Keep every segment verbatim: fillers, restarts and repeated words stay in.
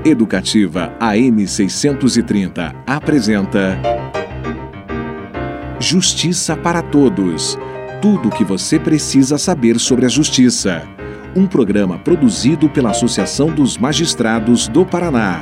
Educativa A M seiscentos e trinta apresenta Justiça para Todos. Tudo o que você precisa saber sobre a justiça. Um programa produzido pela Associação dos Magistrados do Paraná.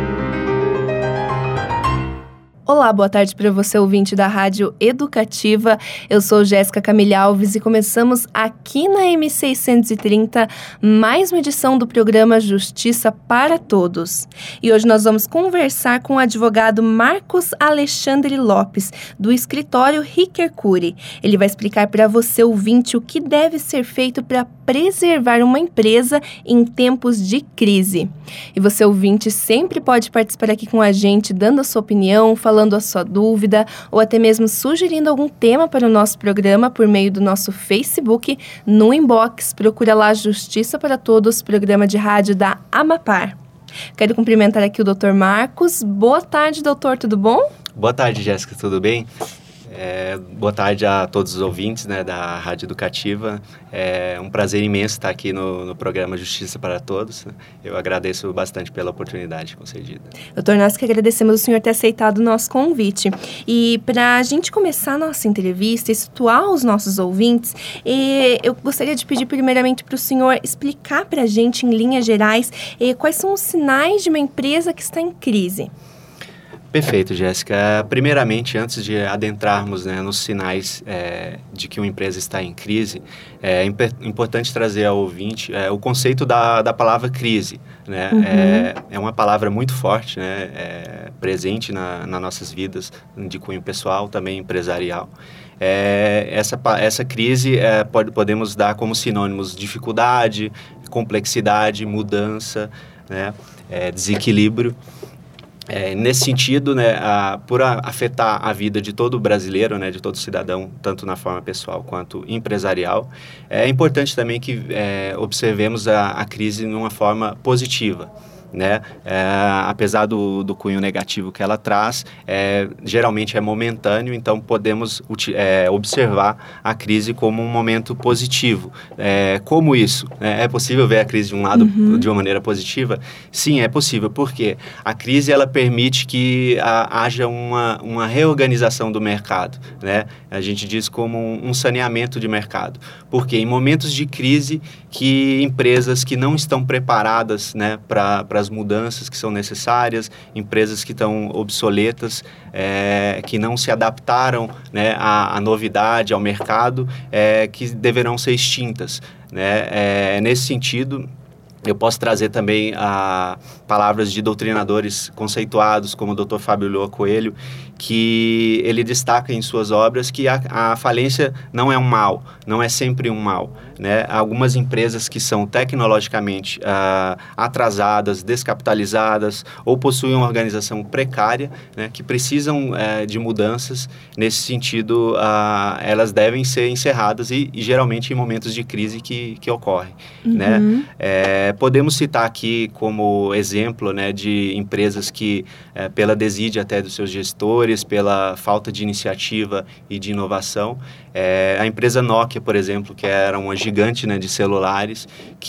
Olá, boa tarde para você, ouvinte da Rádio Educativa. Eu sou Jéssica Camille Alves e começamos aqui na M seiscentos e trinta mais uma edição do programa Justiça para Todos. E hoje nós vamos conversar com o advogado Marcos Alexandre Lopes, do escritório Ricker Cury. Ele vai explicar para você, ouvinte, o que deve ser feito para preservar uma empresa em tempos de crise. E você, ouvinte, sempre pode participar aqui com a gente, dando a sua opinião, falando a sua dúvida ou até mesmo sugerindo algum tema para o nosso programa por meio do nosso Facebook. No inbox, procura lá Justiça para Todos, programa de rádio da Amapar. Quero cumprimentar aqui o doutor Marcos. Boa tarde, doutor, tudo bom? Boa tarde, Jéssica, tudo bem? É, boa tarde a todos os ouvintes, né, da Rádio Educativa. É um prazer imenso estar aqui no, no programa Justiça para Todos. Eu agradeço bastante pela oportunidade concedida. Doutor, nós que agradecemos o senhor ter aceitado o nosso convite. E para a gente começar a nossa entrevista e situar os nossos ouvintes, eh, eu gostaria de pedir primeiramente para o senhor explicar para a gente, em linhas gerais, eh, quais são os sinais de uma empresa que está em crise. Perfeito, Jéssica. Primeiramente, antes de adentrarmos, né, nos sinais é, de que uma empresa está em crise, é imp- importante trazer ao ouvinte é, o conceito da, da palavra crise. Né? Uhum. É, é uma palavra muito forte, né, é, presente na, nas nossas vidas, de cunho pessoal, também empresarial. É, essa, essa crise é, pode, podemos dar como sinônimos dificuldade, complexidade, mudança, né, é, desequilíbrio. É, nesse sentido, né, a, por a, afetar a vida de todo brasileiro, né, de todo cidadão, tanto na forma pessoal quanto empresarial, é importante também que é, observemos a, a crise de uma forma positiva. Né? É, apesar do, do cunho negativo que ela traz, é, geralmente é momentâneo, então podemos uti- é, observar a crise como um momento positivo. É, como isso? É, é possível ver a crise de um lado uhum. de uma maneira positiva? Sim, é possível, porque a crise ela permite que a, haja uma, uma reorganização do mercado. Né? A gente diz como um, um saneamento de mercado, porque em momentos de crise que empresas que não estão preparadas, né, para as mudanças que são necessárias, empresas que estão obsoletas, é, que não se adaptaram, né, à, à novidade, ao mercado, é, que deverão ser extintas. Né? É, nesse sentido, eu posso trazer também a, palavras de doutrinadores conceituados, como o doutor Fábio Lua Coelho, que ele destaca em suas obras que a, a falência não é um mal, não é sempre um mal. Né? Algumas empresas que são tecnologicamente uh, atrasadas, descapitalizadas ou possuem uma organização precária, né, que precisam uh, de mudanças, nesse sentido, uh, elas devem ser encerradas e, e geralmente em momentos de crise que, que ocorrem. Uhum. Né? É, podemos citar aqui como exemplo, né, de empresas que, uh, pela desídia até dos seus gestores, pela falta de iniciativa e de inovação, é, a empresa Nokia, por exemplo, que era uma gigante, né, de celulares,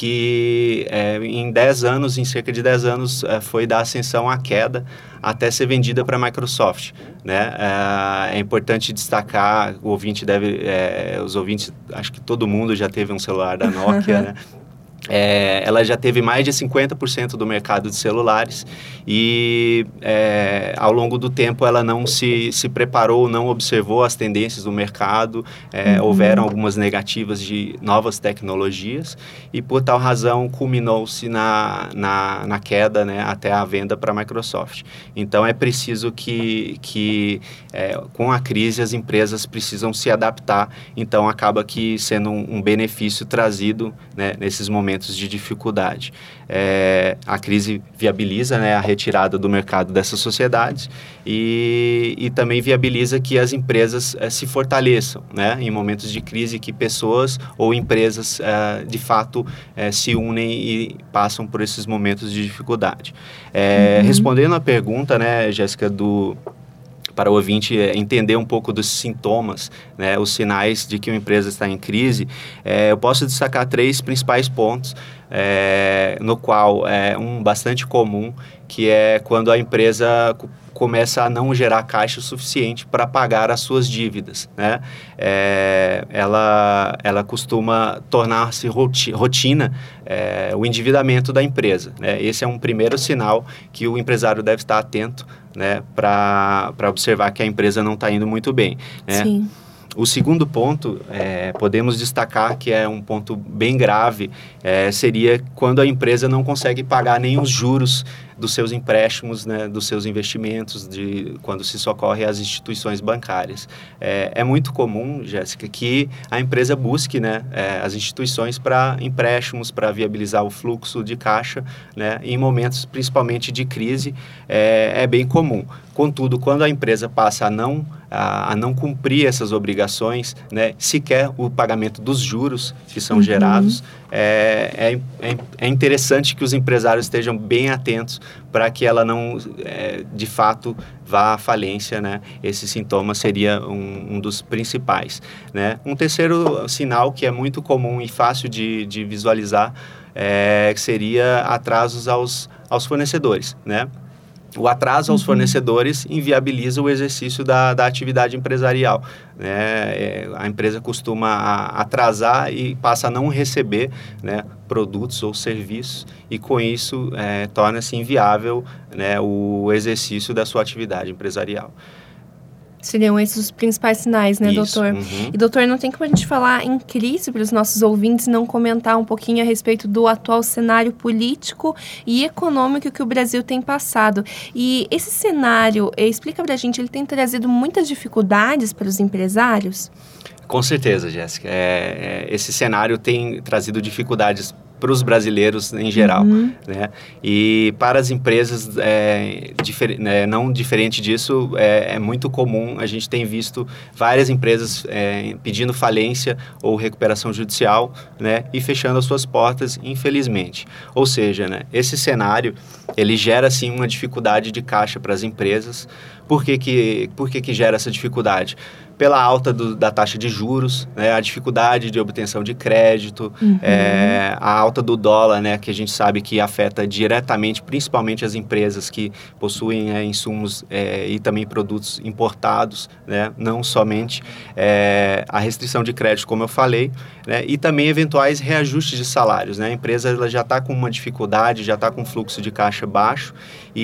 que é, em dez anos, em cerca de dez anos, é, foi da ascensão à queda até ser vendida para a Microsoft. Né? É, é importante destacar, o ouvinte deve, é, os ouvintes, acho que todo mundo já teve um celular da Nokia, né? É, ela já teve mais de cinquenta por cento do mercado de celulares e é, ao longo do tempo ela não se, se preparou, não observou as tendências do mercado, é, uhum. houveram algumas negativas de novas tecnologias e por tal razão culminou-se na, na, na queda, né, até a venda para a Microsoft. Então é preciso que, que é, com a crise as empresas precisam se adaptar, então acaba que sendo um, um benefício trazido, né, nesses momentos de dificuldade. É, a crise viabiliza, né, a retirada do mercado dessas sociedades e, e também viabiliza que as empresas é, se fortaleçam, né, em momentos de crise, que pessoas ou empresas é, de fato é, se unem e passam por esses momentos de dificuldade. É, uhum. Respondendo à pergunta, né, Jéssica, do para o ouvinte entender um pouco dos sintomas, né, os sinais de que uma empresa está em crise, é, eu posso destacar três principais pontos, é, no qual é um bastante comum, que é quando a empresa começa a não gerar caixa suficiente para pagar as suas dívidas, né? É, ela, ela costuma tornar-se roti- rotina é, o endividamento da empresa, né? Esse é um primeiro sinal que o empresário deve estar atento, né, para observar que a empresa não está indo muito bem, né? Sim. O segundo ponto, é, podemos destacar que é um ponto bem grave, é, seria quando a empresa não consegue pagar nem os juros dos seus empréstimos, né, dos seus investimentos, de, quando se socorre às instituições bancárias. É, é muito comum, Jéssica, que a empresa busque, né, é, as instituições para empréstimos, para viabilizar o fluxo de caixa, né, em momentos principalmente de crise, é, é bem comum. Contudo, quando a empresa passa a não, a, a não cumprir essas obrigações, né, sequer o pagamento dos juros que são uhum. gerados, é, é, é interessante que os empresários estejam bem atentos para que ela não, é, de fato, vá à falência, né? Esse sintoma seria um, um dos principais, né? Um terceiro sinal que é muito comum e fácil de, de visualizar é, seria atrasos aos, aos fornecedores, né? O atraso aos uhum. fornecedores inviabiliza o exercício da, da atividade empresarial, né? É, a empresa costuma a, atrasar e passa a não receber, né, produtos ou serviços e, com isso, é, torna-se inviável, né, o exercício da sua atividade empresarial. Seriam esses os principais sinais, né, Isso, doutor? uhum. E, doutor, não tem como a gente falar em crise para os nossos ouvintes e não comentar um pouquinho a respeito do atual cenário político e econômico que o Brasil tem passado. E esse cenário, explica para a gente, ele tem trazido muitas dificuldades para os empresários? Com certeza, Jéssica. É, é, esse cenário tem trazido dificuldades para os brasileiros em geral, uhum. né? E para as empresas, é, difer- né, não diferente disso, é, é muito comum, a gente tem visto várias empresas é, pedindo falência ou recuperação judicial, né, e fechando as suas portas, infelizmente. Ou seja, né, esse cenário, ele gera, sim, uma dificuldade de caixa para as empresas. Por que que, por que que gera essa dificuldade? Pela alta do, da taxa de juros, né, a dificuldade de obtenção de crédito, uhum. é, a alta do dólar, né, que a gente sabe que afeta diretamente, principalmente as empresas que possuem é, insumos é, e também produtos importados, né, não somente é, a restrição de crédito, como eu falei, né, e também eventuais reajustes de salários, né? A empresa ela já está com uma dificuldade, já está com um fluxo de caixa baixo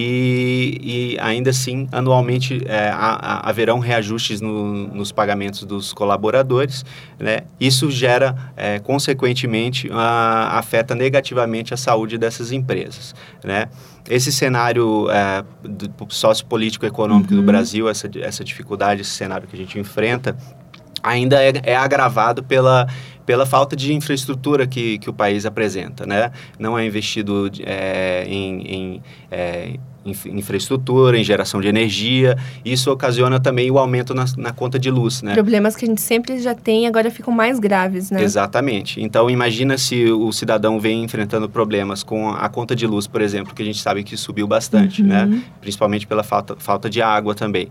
e, e ainda assim, anualmente, é, ha, ha, haverão reajustes no, nos pagamentos dos colaboradores, né? Isso gera, é, consequentemente, a, afeta negativamente a saúde dessas empresas, né? Esse cenário é, sociopolítico econômico uhum. do Brasil, essa, essa dificuldade, esse cenário que a gente enfrenta, ainda é, é agravado pela, pela falta de infraestrutura que, que o país apresenta, né? Não é investido é, em... em é, infraestrutura, em geração de energia, isso ocasiona também o aumento na, na conta de luz, né? Problemas que a gente sempre já tem agora ficam mais graves, né? Exatamente. Então, imagina se o cidadão vem enfrentando problemas com a conta de luz, por exemplo, que a gente sabe que subiu bastante, uhum. né? Principalmente pela falta, falta de água também.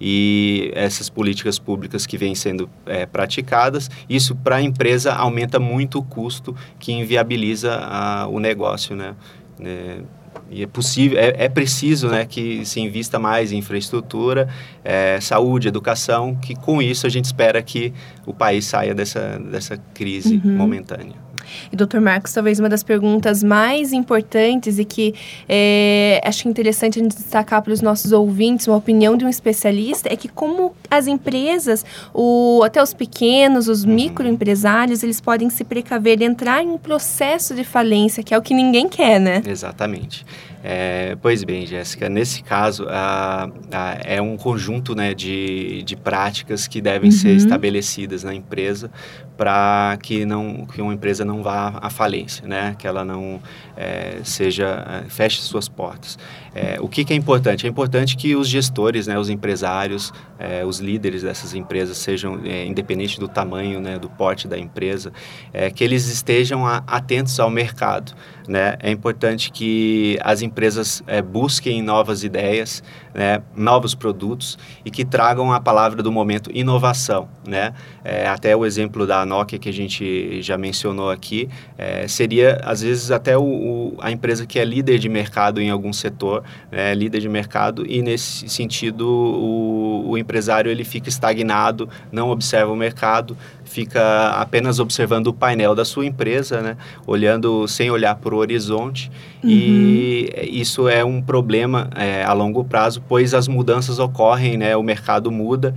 E essas políticas públicas que vêm sendo é, praticadas, isso para a empresa aumenta muito o custo que inviabiliza a, o negócio, né? É, E é possível, é, é preciso, né, que se invista mais em infraestrutura, é, saúde, educação, que com isso a gente espera que o país saia dessa, dessa crise uhum. momentânea. E, doutor Marcos, talvez uma das perguntas mais importantes e que é, acho interessante a gente destacar para os nossos ouvintes, uma opinião de um especialista, é que como as empresas, o, até os pequenos, os uhum. microempresários, eles podem se precaver de entrar em um processo de falência, que é o que ninguém quer, né? Exatamente. É, pois bem, Jéssica, nesse caso, a, a, é um conjunto, né, de, de práticas que devem uhum. ser estabelecidas na empresa para que, não, que uma empresa não vá à falência, né, que ela não é, seja, feche suas portas. É, o que, que é importante? É importante que os gestores, né, os empresários, é, os líderes dessas empresas sejam, é, independente do tamanho, né, do porte da empresa, é, que eles estejam a, atentos ao mercado, né? É importante que as empresas é, busquem novas ideias, né, novos produtos e que tragam a palavra do momento inovação, né? É, até o exemplo da Nokia que a gente já mencionou aqui, é, seria às vezes até o, o, a empresa que é líder de mercado em algum setor, né, líder de mercado, e nesse sentido o, o empresário ele fica estagnado, não observa o mercado, fica apenas observando o painel da sua empresa, né? Olhando sem olhar para o horizonte. Uhum. E isso é um problema é, a longo prazo, pois as mudanças ocorrem, né? O mercado muda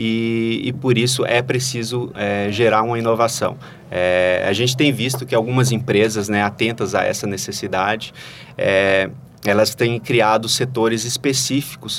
e, e por isso é preciso é, gerar uma inovação. É, a gente tem visto que algumas empresas, né, atentas a essa necessidade, é, elas têm criado setores específicos,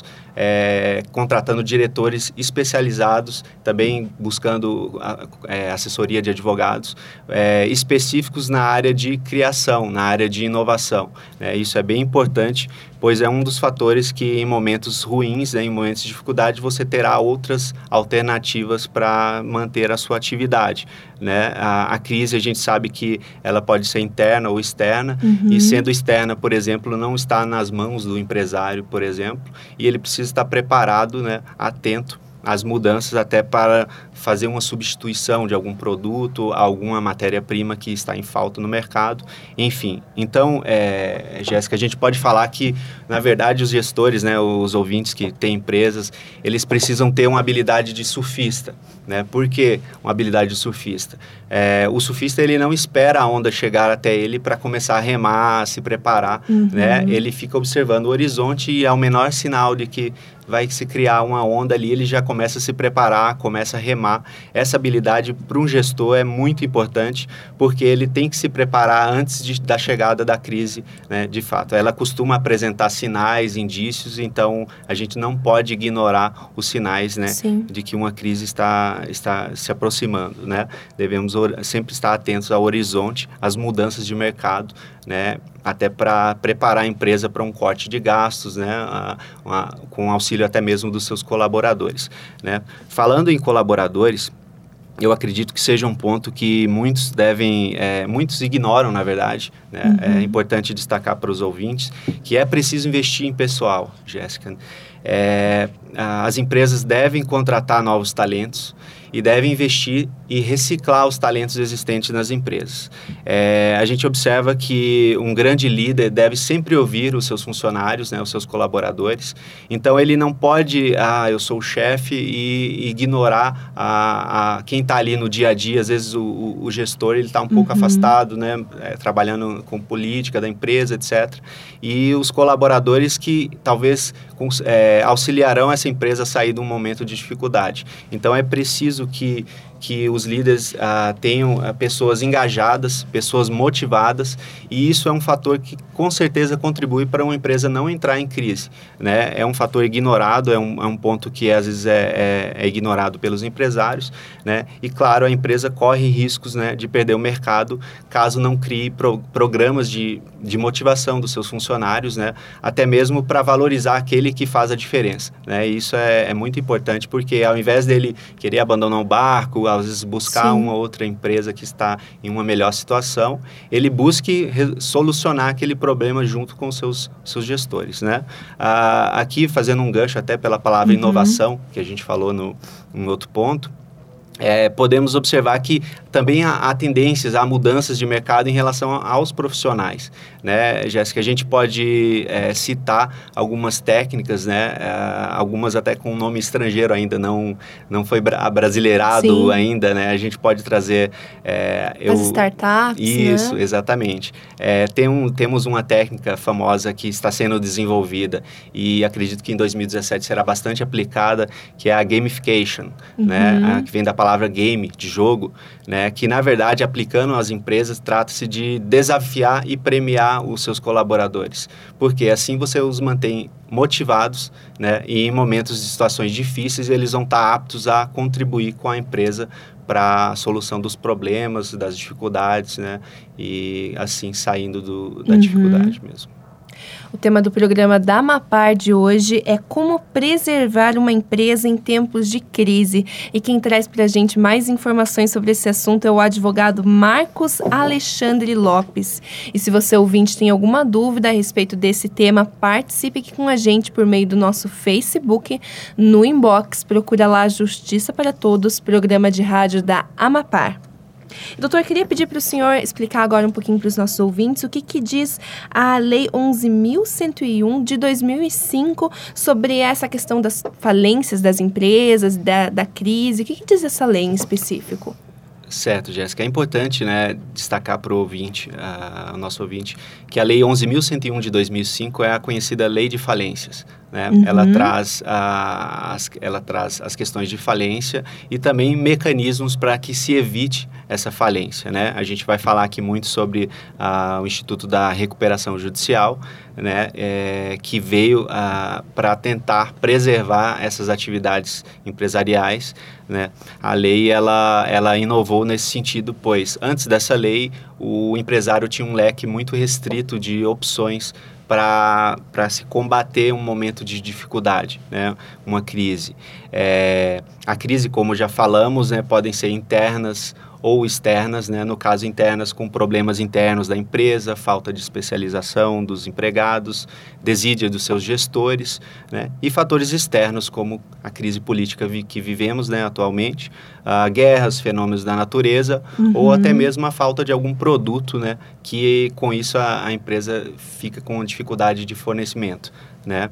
é, contratando diretores especializados, também buscando a, é, assessoria de advogados, é, específicos na área de criação, na área de inovação. Né? Isso é bem importante, pois é um dos fatores que em momentos ruins, né, em momentos de dificuldade, você terá outras alternativas para manter a sua atividade. Né? A, a crise, a gente sabe que ela pode ser interna ou externa, uhum. e sendo externa, por exemplo, não está nas mãos do empresário, por exemplo, e ele precisa estar preparado, né, atento às mudanças, até para fazer uma substituição de algum produto, alguma matéria-prima que está em falta no mercado, enfim. Então, é, Jéssica, a gente pode falar que, na verdade, os gestores, né, os ouvintes que têm empresas, eles precisam ter uma habilidade de surfista, né? Por que uma habilidade de surfista? É, o surfista, ele não espera a onda chegar até ele para começar a remar, se preparar, uhum. né? Ele fica observando o horizonte e ao menor sinal de que vai se criar uma onda ali, ele já começa a se preparar, começa a remar. Essa habilidade para um gestor é muito importante, porque ele tem que se preparar antes de, da chegada da crise, né, de fato. Ela costuma apresentar sinais, indícios, então a gente não pode ignorar os sinais, né, de que uma crise está, está se aproximando, né? Devemos sempre estar atentos ao horizonte, às mudanças de mercado, né, até para preparar a empresa para um corte de gastos, né, a, a, com auxílio até mesmo dos seus colaboradores, né. Falando em colaboradores, eu acredito que seja um ponto que muitos devem, é, muitos ignoram, na verdade, né. Uhum. É importante destacar para os ouvintes que é preciso investir em pessoal, Jéssica. É, as empresas devem contratar novos talentos e devem investir e reciclar os talentos existentes nas empresas. É, a gente observa que um grande líder deve sempre ouvir os seus funcionários, né, os seus colaboradores. Então, ele não pode, ah, eu sou o chefe, e ignorar a, a, quem está ali no dia a dia. Às vezes, o, o gestor está um pouco uhum. afastado, né, é, trabalhando com política da empresa, etcétera. E os colaboradores que talvez com, é, auxiliarão essa empresa a sair de um momento de dificuldade. Então, é preciso que, que os líderes ah, tenham ah, pessoas engajadas, pessoas motivadas, e isso é um fator que com certeza contribui para uma empresa não entrar em crise, né? É um fator ignorado, é um, é um ponto que às vezes é, é, é ignorado pelos empresários, né? E claro, a empresa corre riscos, né, de perder o mercado caso não crie pro, programas de, de motivação dos seus funcionários, né? Até mesmo para valorizar aquele que faz a diferença, né? E isso é, é muito importante, porque ao invés dele querer abandonar o barco, às vezes buscar Sim. uma outra empresa que está em uma melhor situação, ele busque solucionar aquele problema junto com os seus, seus gestores, né? Ah, aqui, fazendo um gancho até pela palavra uhum. inovação, que a gente falou no, em outro ponto, É, podemos observar que também há, há tendências, há mudanças de mercado em relação aos profissionais, né, Jéssica? A gente pode é, citar algumas técnicas, né, é, algumas até com nome estrangeiro ainda, não, não foi bra- brasileirado Sim. ainda, né? A gente pode trazer... É, eu, As startups, Isso, né? exatamente. É, tem um, temos uma técnica famosa que está sendo desenvolvida e acredito que em dois mil e dezessete será bastante aplicada, que é a gamification, uhum. né, a, que vem da palavra game, de jogo, né, que na verdade, aplicando às empresas, trata-se de desafiar e premiar os seus colaboradores, porque assim você os mantém motivados, né, e em momentos de situações difíceis eles vão estar aptos a contribuir com a empresa para a solução dos problemas, das dificuldades, né, e assim saindo do, da uhum. dificuldade mesmo. O tema do programa da Amapar de hoje é como preservar uma empresa em tempos de crise. E quem traz para a gente mais informações sobre esse assunto é o advogado Marcos Alexandre Lopes. E se você ouvinte tem alguma dúvida a respeito desse tema, participe aqui com a gente por meio do nosso Facebook, no inbox. Procura lá Justiça para Todos, programa de rádio da Amapar. Doutor, queria pedir para o senhor explicar agora um pouquinho para os nossos ouvintes o que, que diz a Lei onze mil cento e um de dois mil e cinco sobre essa questão das falências das empresas, da, da crise. O que, que diz essa lei em específico? Certo, Jéssica. É importante, né, destacar para o ouvinte, uh, o nosso ouvinte, que a Lei onze mil cento e um de dois mil e cinco é a conhecida Lei de Falências. Né? Uhum. Ela, traz, uh, as, ela traz as questões de falência e também mecanismos para que se evite essa falência. Né? A gente vai falar aqui muito sobre uh, o Instituto da Recuperação Judicial, né, é, que veio uh, para tentar preservar essas atividades empresariais. Né? A lei ela, ela inovou nesse sentido, pois antes dessa lei o empresário tinha um leque muito restrito de opções para se combater um momento de dificuldade, né? Uma crise. É, a crise, como já falamos, né, podem ser internas ou externas, né? No caso internas, com problemas internos da empresa, falta de especialização dos empregados, desídia dos seus gestores, né? E fatores externos, como a crise política vi que vivemos, né, atualmente, uh, guerras, fenômenos da natureza, uhum. ou até mesmo a falta de algum produto, né, que com isso a, a empresa fica com dificuldade de fornecimento, né?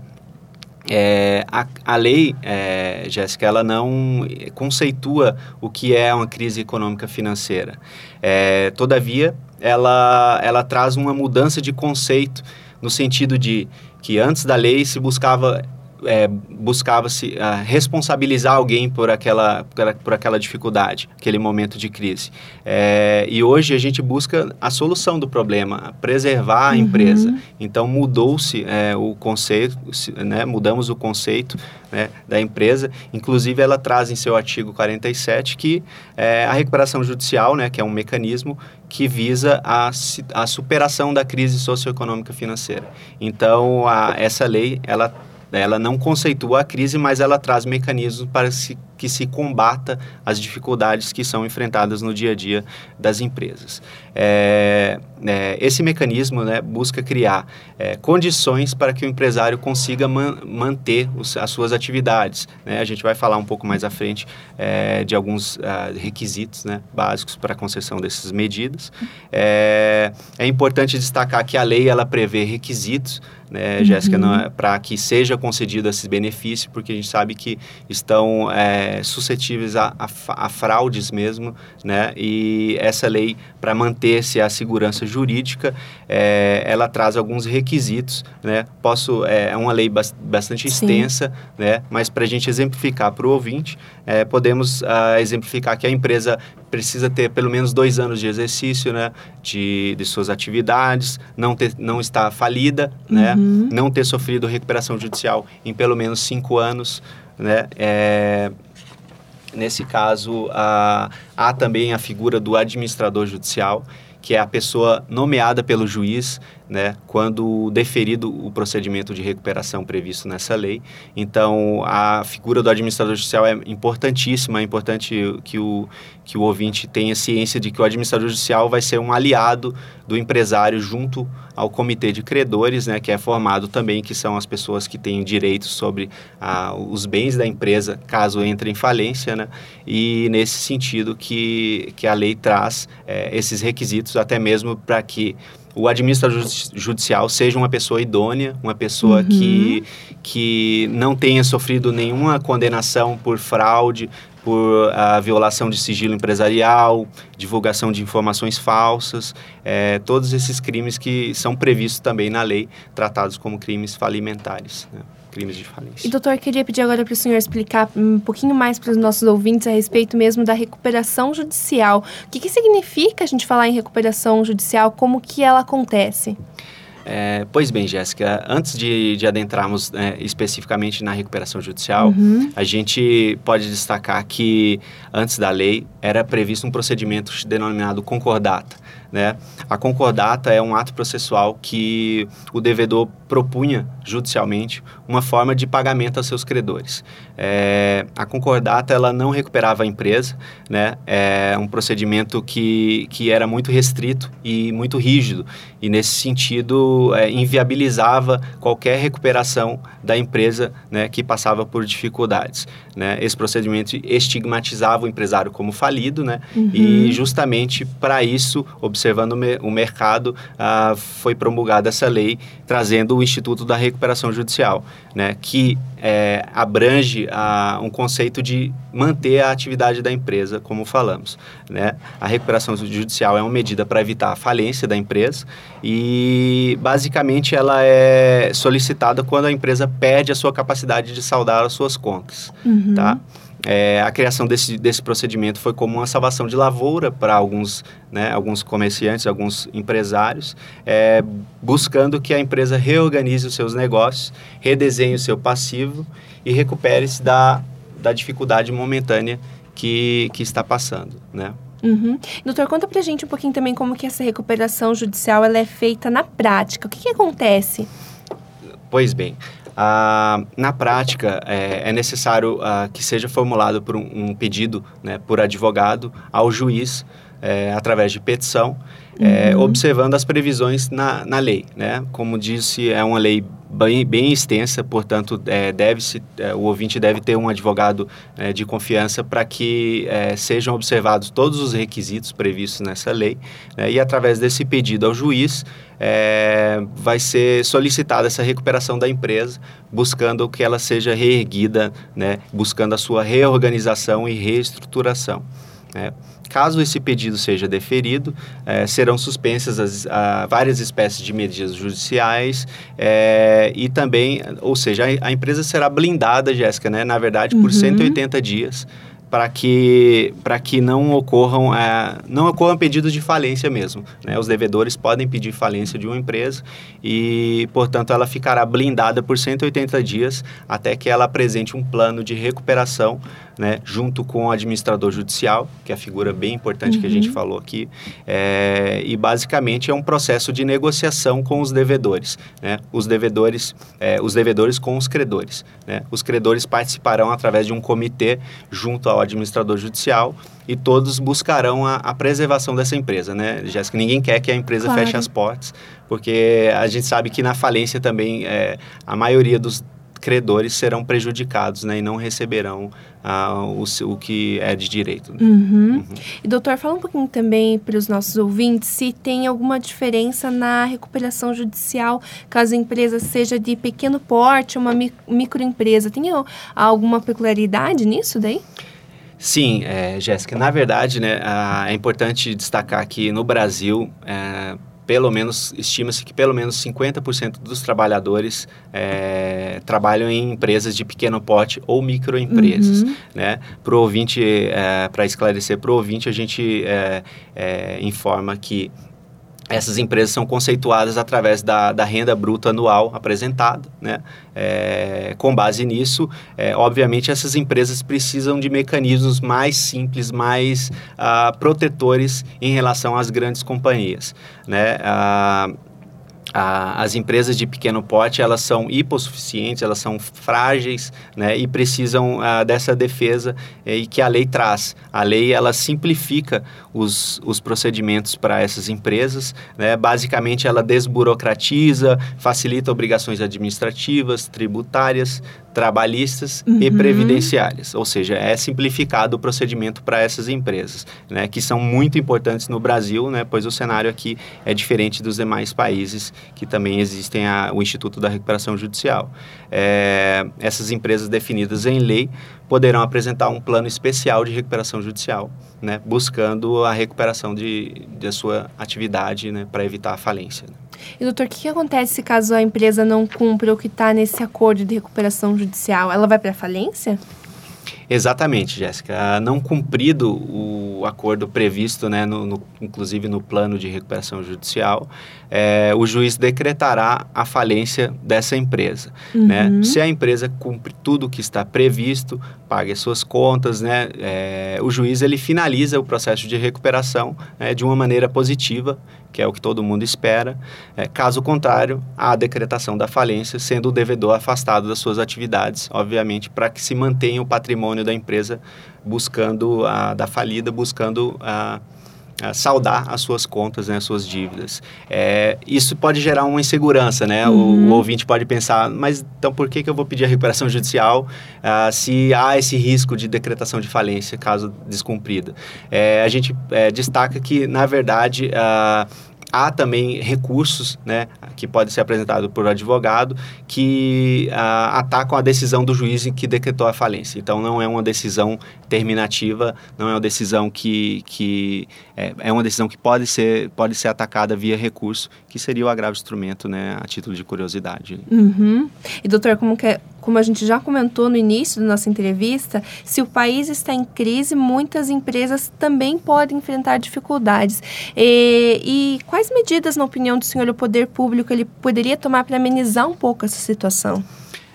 É, a, a lei, é, Jéssica, ela não conceitua o que é uma crise econômica financeira. É, todavia, ela, ela traz uma mudança de conceito no sentido de que antes da lei se buscava... É, buscava-se uh, responsabilizar alguém por aquela, por, por aquela dificuldade, aquele momento de crise. É, e hoje a gente busca a solução do problema, preservar a uhum. empresa. Então mudou-se é, o conceito, né, mudamos o conceito, né, da empresa. Inclusive ela traz em seu artigo quarenta e sete que é, a recuperação judicial, né, que é um mecanismo que visa a, a superação da crise socioeconômica financeira. Então a, essa lei, ela Ela não conceitua a crise, mas ela traz mecanismos para se, que se combata as dificuldades que são enfrentadas no dia a dia das empresas. É, é, esse mecanismo, né, busca criar é, condições para que o empresário consiga man, manter os, as suas atividades. Né? A gente vai falar um pouco mais à frente é, de alguns uh, requisitos, né, básicos para a concessão dessas medidas. É, é importante destacar que a lei ela prevê requisitos, né, uhum. Jéssica, para que seja concedido esse benefício, porque a gente sabe que estão é, suscetíveis a, a, a fraudes mesmo, né, e essa lei, para manter-se a segurança jurídica, é, ela traz alguns requisitos, né, posso, é, é uma lei bas, bastante Sim. extensa, né, mas para a gente exemplificar para o ouvinte, é, podemos uh, exemplificar que a empresa precisa ter pelo menos dois anos de exercício, né, de, de suas atividades, não, ter, não estar falida, uhum. né, não ter sofrido recuperação judicial em pelo menos cinco anos, né, é, nesse caso, a, há também a figura do administrador judicial, que é a pessoa nomeada pelo juiz, né, quando deferido o procedimento de recuperação previsto nessa lei. Então, a figura do administrador judicial é importantíssima, é importante que o, que o ouvinte tenha ciência de que o administrador judicial vai ser um aliado do empresário junto ao comitê de credores, né, que é formado também, que são as pessoas que têm direitos sobre ah, os bens da empresa, caso entre em falência, né, e nesse sentido que, que a lei traz é, esses requisitos, até mesmo para que o administrador judicial seja uma pessoa idônea, uma pessoa uhum. que, que não tenha sofrido nenhuma condenação por fraude, por a violação de sigilo empresarial, divulgação de informações falsas, é, todos esses crimes que são previstos também na lei, tratados como crimes falimentares, né? Crimes de falência. E, doutor, queria pedir agora para o senhor explicar um pouquinho mais para os nossos ouvintes a respeito mesmo da recuperação judicial. O que, que significa a gente falar em recuperação judicial? Como que ela acontece? É, pois bem, Jéssica, antes de, de adentrarmos é, especificamente na recuperação judicial, uhum. a gente pode destacar que antes da lei era previsto um procedimento denominado concordata, né? A concordata é um ato processual que o devedor propunha judicialmente uma forma de pagamento aos seus credores. É, a concordata ela não recuperava a empresa, né? É um procedimento que, que era muito restrito e muito rígido, e nesse sentido é, inviabilizava qualquer recuperação da empresa, né, que passava por dificuldades, né? Esse procedimento estigmatizava o empresário como falido, né? Uhum. E justamente para isso, observando o, me- o mercado, ah, foi promulgada essa lei, trazendo o Instituto da Recuperação Judicial, né, que é, abrange a, um conceito de manter a atividade da empresa, como falamos, né? A recuperação judicial é uma medida para evitar a falência da empresa e, basicamente, ela é solicitada quando a empresa perde a sua capacidade de saldar as suas contas, uhum. tá? É, a criação desse, desse procedimento foi como uma salvação de lavoura para alguns, né, alguns comerciantes, alguns empresários, é, buscando que a empresa reorganize os seus negócios, redesenhe o seu passivo e recupere-se da, da dificuldade momentânea que, que está passando, né? Uhum. Doutor, conta pra gente um pouquinho também como que essa recuperação judicial ela é feita na prática. O que, que acontece? Pois bem, Ah, na prática, é, é necessário ah, que seja formulado por um, um pedido, né, por advogado ao juiz, é, através de petição, é, uhum. observando as previsões na, na lei, né? Como disse, é uma lei bem, bem extensa, portanto, é, deve-se, é, o ouvinte deve ter um advogado é, de confiança para que é, sejam observados todos os requisitos previstos nessa lei, né? E através desse pedido ao juiz, é, vai ser solicitada essa recuperação da empresa, buscando que ela seja reerguida, né? Buscando a sua reorganização e reestruturação, né? Caso esse pedido seja deferido, eh, serão suspensas as, a, várias espécies de medidas judiciais eh, e também, ou seja, a, a empresa será blindada, Jéssica, né, na verdade, por uhum. cento e oitenta dias, para que, para que não ocorram, é, não ocorram pedidos de falência mesmo, né? Os devedores podem pedir falência de uma empresa e, portanto, ela ficará blindada por cento e oitenta dias até que ela apresente um plano de recuperação, né, junto com o administrador judicial, que é a figura bem importante uhum. que a gente falou aqui, é, e basicamente é um processo de negociação com os devedores, né? Os devedores, é, os devedores com os credores, né? Os credores participarão através de um comitê junto ao administrador judicial e todos buscarão a, a preservação dessa empresa, né, Jéssica? Ninguém quer que a empresa claro. feche as portas, porque a gente sabe que na falência também é, a maioria dos credores serão prejudicados, né, e não receberão ah, o, o que é de direito. Né? Uhum. Uhum. E, doutor, fala um pouquinho também para os nossos ouvintes se tem alguma diferença na recuperação judicial, caso a empresa seja de pequeno porte, uma mi- microempresa. Tem alguma peculiaridade nisso daí? Sim, é, Jéssica, na verdade, né, a, é importante destacar que no Brasil, é, pelo menos, estima-se que pelo menos cinquenta por cento dos trabalhadores é, trabalham em empresas de pequeno porte ou microempresas, uhum. né? Para o ouvinte, é, para esclarecer para o ouvinte, a gente é, é, informa que essas empresas são conceituadas através da, da renda bruta anual apresentada, né? É, com base nisso, é, obviamente, essas empresas precisam de mecanismos mais simples, mais ah, protetores em relação às grandes companhias, né? Ah, A, as empresas de pequeno porte, elas são hipossuficientes, elas são frágeis, né, e precisam uh, dessa defesa eh, e que a lei traz. A lei, ela simplifica os, os procedimentos para essas empresas, né, basicamente ela desburocratiza, facilita obrigações administrativas, tributárias, trabalhistas uhum. e previdenciárias, ou seja, é simplificado o procedimento para essas empresas, né, que são muito importantes no Brasil, né, pois o cenário aqui é diferente dos demais países que também existem a, o Instituto da Recuperação Judicial. É, essas empresas definidas em lei poderão apresentar um plano especial de recuperação judicial, né, buscando a recuperação de, de sua atividade, né, para evitar a falência. Né. E, doutor, o que, que acontece caso a empresa não cumpra o que está nesse acordo de recuperação judicial? Ela vai para a falência? Exatamente, Jéssica. Não cumprido o acordo previsto, né, no, no, inclusive no plano de recuperação judicial, é, o juiz decretará a falência dessa empresa. Uhum. Né? Se a empresa cumpre tudo que está previsto, pague as suas contas, né, é, o juiz ele finaliza o processo de recuperação, né, de uma maneira positiva, que é o que todo mundo espera. É, caso contrário, a decretação da falência, sendo o devedor afastado das suas atividades, obviamente, para que se mantenha o patrimônio da empresa buscando, a, da falida, buscando a, a saldar as suas contas, né, as suas dívidas. É, isso pode gerar uma insegurança, né? Uhum. O, o ouvinte pode pensar, mas então por que, que eu vou pedir a recuperação judicial uh, se há esse risco de decretação de falência, caso descumprida? É, a gente é, destaca que, na verdade, uh, há também recursos, né, que podem ser apresentados por advogado que uh, atacam a decisão do juiz que decretou a falência. Então, não é uma decisão terminativa, não é uma decisão que, que é, é uma decisão que pode ser, pode ser atacada via recurso, que seria o agravo instrumento, né, a título de curiosidade. Uhum. E, doutor, como que é? Como a gente já comentou no início da nossa entrevista, se o país está em crise, muitas empresas também podem enfrentar dificuldades. E, e quais medidas, na opinião do senhor, o poder público ele poderia tomar para amenizar um pouco essa situação?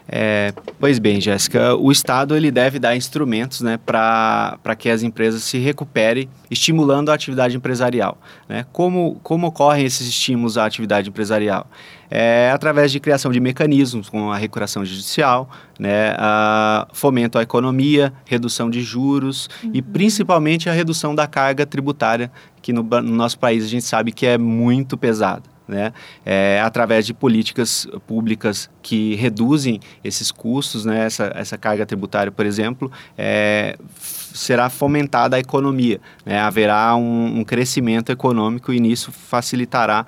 É, pois bem, Jéssica, o Estado ele deve dar instrumentos, né, para que as empresas se recuperem, estimulando a atividade empresarial. Né? Como, como ocorrem esses estímulos à atividade empresarial? É, através de criação de mecanismos, como a recuperação judicial, né, a fomento à economia, redução de juros uhum. e principalmente a redução da carga tributária, que no, no nosso país a gente sabe que é muito pesada. Né? É, através de políticas públicas que reduzem esses custos, né? essa, essa carga tributária, por exemplo, é, f- será fomentada a economia, né? Haverá um, um crescimento econômico e nisso facilitará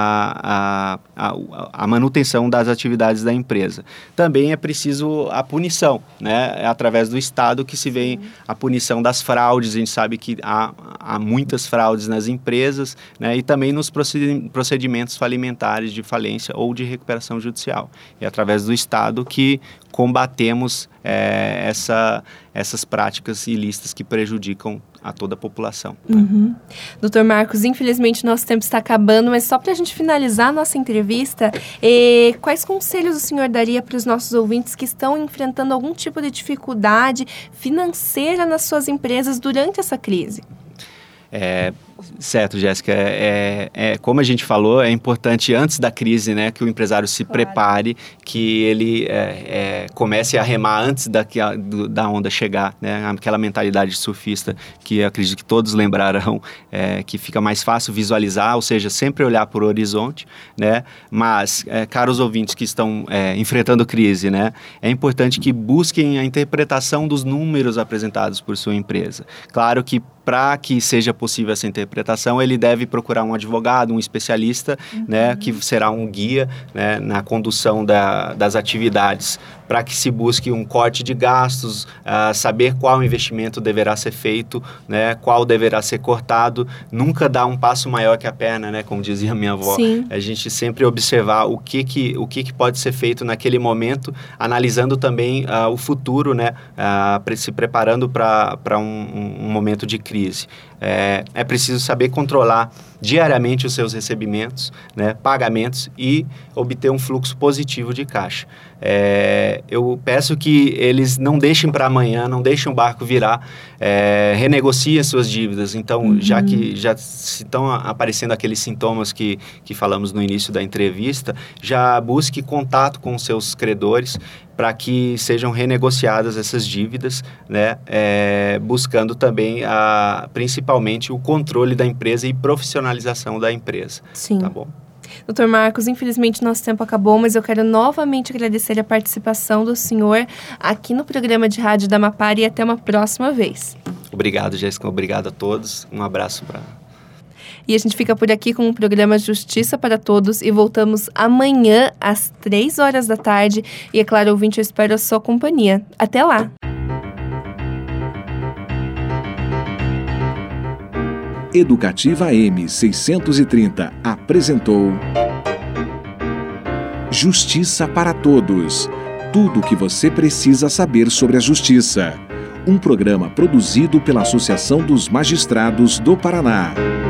a, a, a, a manutenção das atividades da empresa. Também é preciso a punição, né? É através do Estado que se vê a punição das fraudes. A gente sabe que há, há muitas fraudes nas empresas, né? E também nos procedimentos falimentares de falência ou de recuperação judicial. É através do Estado que combatemos é, essa, essas práticas ilícitas que prejudicam a toda a população. Uhum. doutor Marcos, infelizmente nosso tempo está acabando, mas só para a gente finalizar a nossa entrevista, eh, quais conselhos o senhor daria para os nossos ouvintes que estão enfrentando algum tipo de dificuldade financeira nas suas empresas durante essa crise? É, certo, Jéssica. É, é, como a gente falou, é importante antes da crise, né, que o empresário se claro. prepare, que ele é, é, comece a remar antes da, do, da onda chegar, né, aquela mentalidade surfista que eu acredito que todos lembrarão, é, que fica mais fácil visualizar, ou seja, sempre olhar para o horizonte, né, mas, é, caros ouvintes que estão é, enfrentando crise, né, é importante que busquem a interpretação dos números apresentados por sua empresa. Claro que para que seja possível essa interpretação, ele deve procurar um advogado, um especialista, uhum. né, que será um guia, né, na condução da, das atividades, para que se busque um corte de gastos, uh, saber qual investimento deverá ser feito, né, qual deverá ser cortado, nunca dar um passo maior que a perna, né, como dizia minha avó. Sim. A gente sempre observar o que, que, o que, que pode ser feito naquele momento, analisando também uh, o futuro, né, uh, se preparando para um, um momento de crise. É, é preciso saber controlar diariamente os seus recebimentos, né, pagamentos e obter um fluxo positivo de caixa. É, eu peço que eles não deixem para amanhã, não deixem o barco virar, é, renegociem suas dívidas. Então, uhum. já que já estão aparecendo aqueles sintomas que, que falamos no início da entrevista, já busque contato com os seus credores para que sejam renegociadas essas dívidas, né, é, buscando também, a, principalmente, o controle da empresa e profissionalização da empresa. Sim. Tá bom? doutor Marcos, infelizmente nosso tempo acabou, mas eu quero novamente agradecer a participação do senhor aqui no programa de rádio da Amapari e até uma próxima vez. Obrigado, Jéssica. Obrigado a todos. Um abraço para... E a gente fica por aqui com o programa Justiça para Todos e voltamos amanhã às três horas da tarde. E é claro, ouvinte, eu espero a sua companhia. Até lá! Educativa M seiscentos e trinta apresentou Justiça para Todos. Tudo o que você precisa saber sobre a justiça. um programa produzido pela Associação dos Magistrados do Paraná.